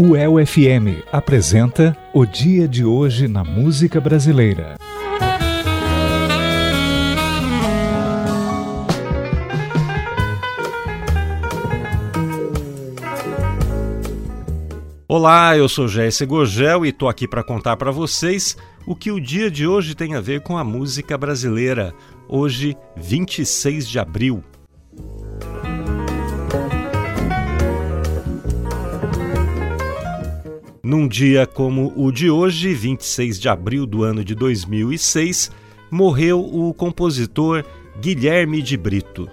UEL-FM apresenta O Dia de Hoje na Música Brasileira. Olá, eu sou Jesse Gurgel e estou aqui para contar para vocês o que o dia de hoje tem a ver com a música brasileira. Hoje, 26 de abril. Num dia como o de hoje, 26 de abril do ano de 2006, morreu o compositor Guilherme de Brito.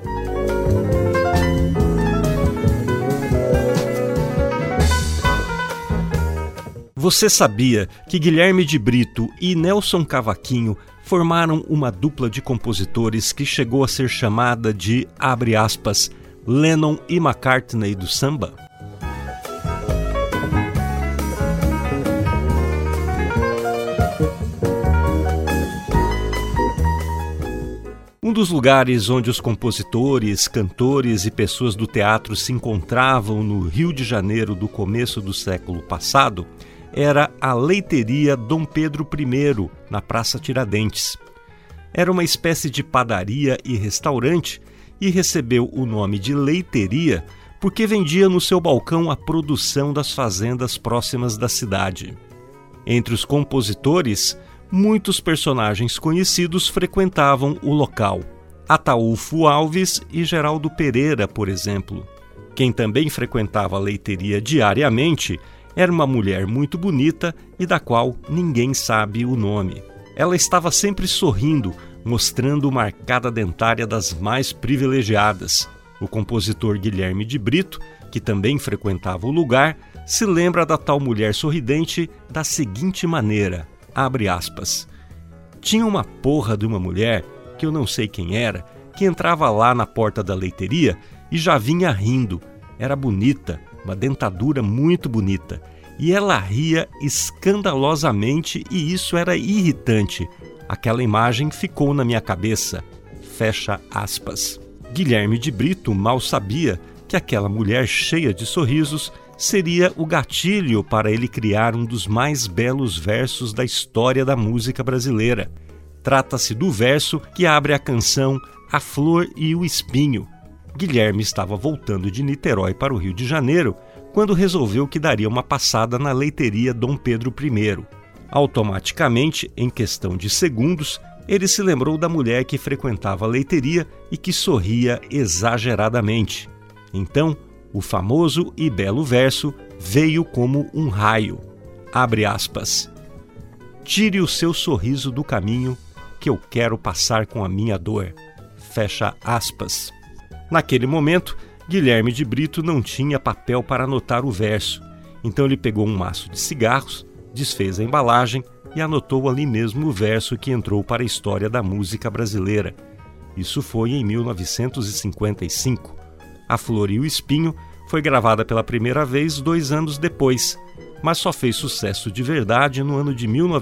Você sabia que Guilherme de Brito e Nelson Cavaquinho formaram uma dupla de compositores que chegou a ser chamada de, abre aspas, Lennon e McCartney do samba? Um dos lugares onde os compositores, cantores e pessoas do teatro se encontravam no Rio de Janeiro do começo do século passado era a Leiteria Dom Pedro I, na Praça Tiradentes. Era uma espécie de padaria e restaurante e recebeu o nome de leiteria porque vendia no seu balcão a produção das fazendas próximas da cidade. Entre os compositores, muitos personagens conhecidos frequentavam o local. Ataúfo Alves e Geraldo Pereira, por exemplo. Quem também frequentava a leiteria diariamente era uma mulher muito bonita e da qual ninguém sabe o nome. Ela estava sempre sorrindo, mostrando uma arcada dentária das mais privilegiadas. O compositor Guilherme de Brito, que também frequentava o lugar, se lembra da tal mulher sorridente da seguinte maneira, abre aspas, tinha uma porra de uma mulher, que eu não sei quem era, que entrava lá na porta da leiteria e já vinha rindo. Era bonita, uma dentadura muito bonita, e ela ria escandalosamente e isso era irritante. Aquela imagem ficou na minha cabeça. Fecha aspas. Guilherme de Brito mal sabia que aquela mulher cheia de sorrisos seria o gatilho para ele criar um dos mais belos versos da história da música brasileira. Trata-se do verso que abre a canção A Flor e o Espinho. Guilherme estava voltando de Niterói para o Rio de Janeiro quando resolveu que daria uma passada na leiteria Dom Pedro I. Automaticamente, em questão de segundos, ele se lembrou da mulher que frequentava a leiteria e que sorria exageradamente. Então, o famoso e belo verso veio como um raio. Abre aspas. Tire o seu sorriso do caminho que eu quero passar com a minha dor. Fecha aspas. Naquele momento, Guilherme de Brito não tinha papel para anotar o verso, então ele pegou um maço de cigarros, desfez a embalagem e anotou ali mesmo o verso que entrou para a história da música brasileira. Isso foi em 1955. A Flor e o Espinho foi gravada pela primeira vez 2 anos depois, mas só fez sucesso de verdade no ano de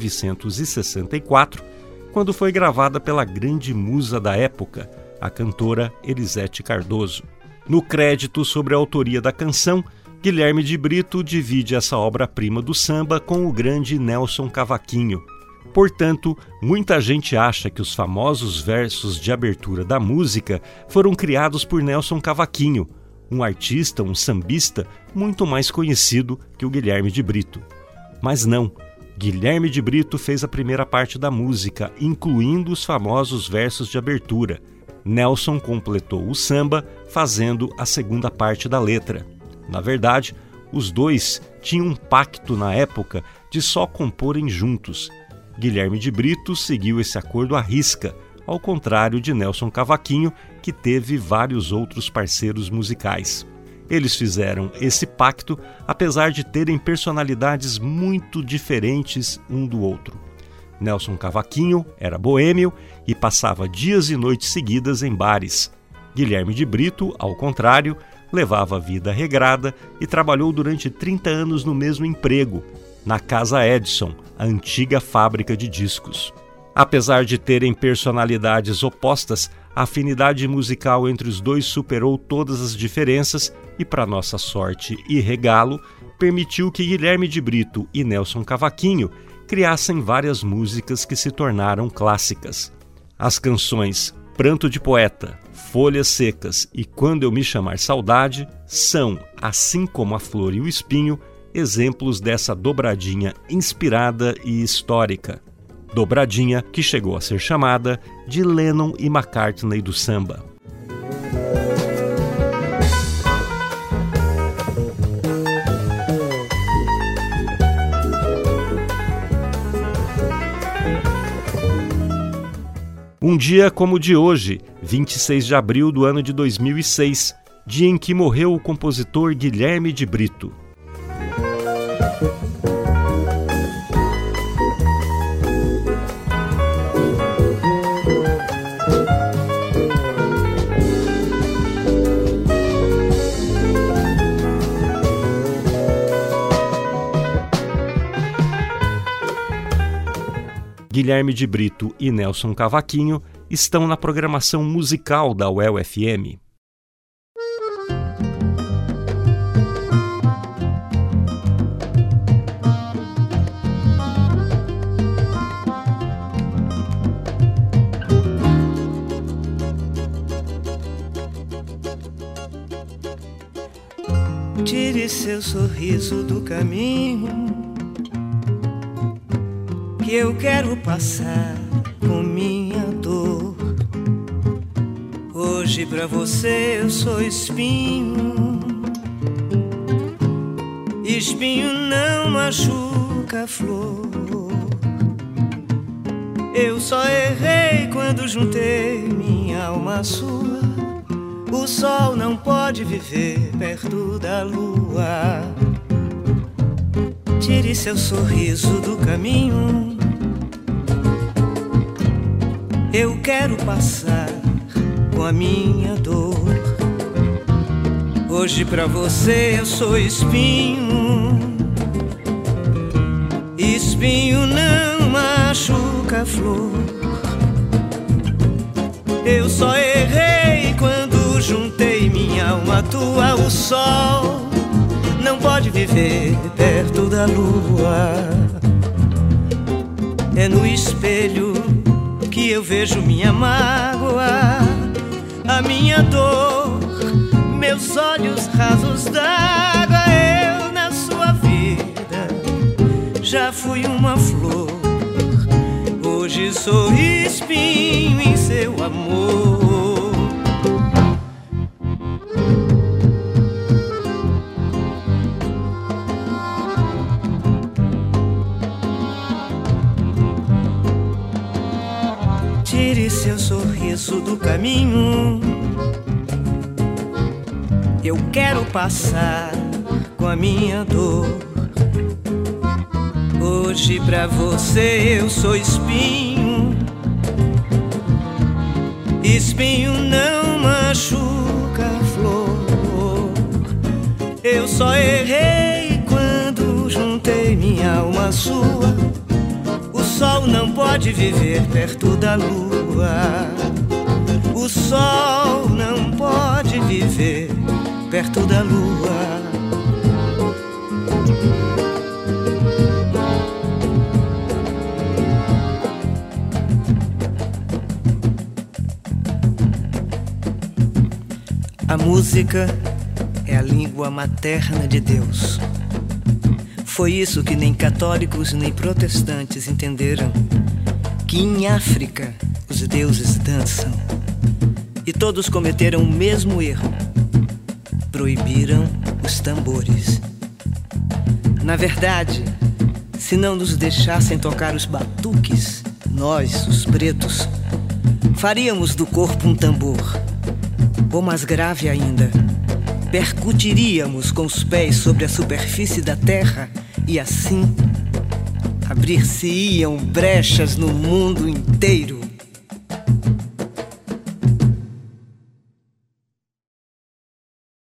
1964, quando foi gravada pela grande musa da época, a cantora Elisete Cardoso. No crédito sobre a autoria da canção, Guilherme de Brito divide essa obra-prima do samba com o grande Nelson Cavaquinho. Portanto, muita gente acha que os famosos versos de abertura da música foram criados por Nelson Cavaquinho, um artista, um sambista muito mais conhecido que o Guilherme de Brito. Mas não, Guilherme de Brito fez a primeira parte da música, incluindo os famosos versos de abertura. Nelson completou o samba, fazendo a segunda parte da letra. Na verdade, os dois tinham um pacto na época de só comporem juntos. Guilherme de Brito seguiu esse acordo à risca, ao contrário de Nelson Cavaquinho, que teve vários outros parceiros musicais. Eles fizeram esse pacto apesar de terem personalidades muito diferentes um do outro. Nelson Cavaquinho era boêmio e passava dias e noites seguidas em bares. Guilherme de Brito, ao contrário, levava a vida regrada e trabalhou durante 30 anos no mesmo emprego, na Casa Edison, a antiga fábrica de discos. Apesar de terem personalidades opostas, a afinidade musical entre os dois superou todas as diferenças e, para nossa sorte e regalo, permitiu que Guilherme de Brito e Nelson Cavaquinho criassem várias músicas que se tornaram clássicas. As canções Pranto de Poeta, Folhas Secas e Quando Eu Me Chamar Saudade são, assim como A Flor e o Espinho, exemplos dessa dobradinha inspirada e histórica. Dobradinha que chegou a ser chamada de Lennon e McCartney do samba. Um dia como o de hoje, 26 de abril do ano de 2006, dia em que morreu o compositor Guilherme de Brito. Guilherme de Brito e Nelson Cavaquinho estão na programação musical da UEL-FM. Tire seu sorriso do caminho que eu quero passar com minha dor. Hoje pra você eu sou espinho. Espinho não machuca a flor. Eu só errei quando juntei minha alma à sua. O sol não pode viver perto da lua. Tire seu sorriso do caminho. Eu quero passar com a minha dor. Hoje pra você eu sou espinho. Espinho não machuca a flor. Eu só errei quando juntei minha alma à tua. O sol não pode viver perto da lua. É no espelho que eu vejo minha mágoa, a minha dor, meus olhos rasos d'água. Eu na sua vida já fui uma flor. Hoje sou espinho em seu amor. Tire seu sorriso do caminho. Eu quero passar com a minha dor. Hoje pra você eu sou espinho. Espinho não machuca a flor. Eu só errei quando juntei minha alma à sua. O sol não pode viver perto da lua. O sol não pode viver perto da lua. A música é a língua materna de Deus. Foi isso que nem católicos nem protestantes entenderam, que em África os deuses dançam. E todos cometeram o mesmo erro: proibiram os tambores. Na verdade, se não nos deixassem tocar os batuques, nós, os pretos, faríamos do corpo um tambor. Ou mais grave ainda, percutiríamos com os pés sobre a superfície da terra e assim abrir-se-iam brechas no mundo inteiro.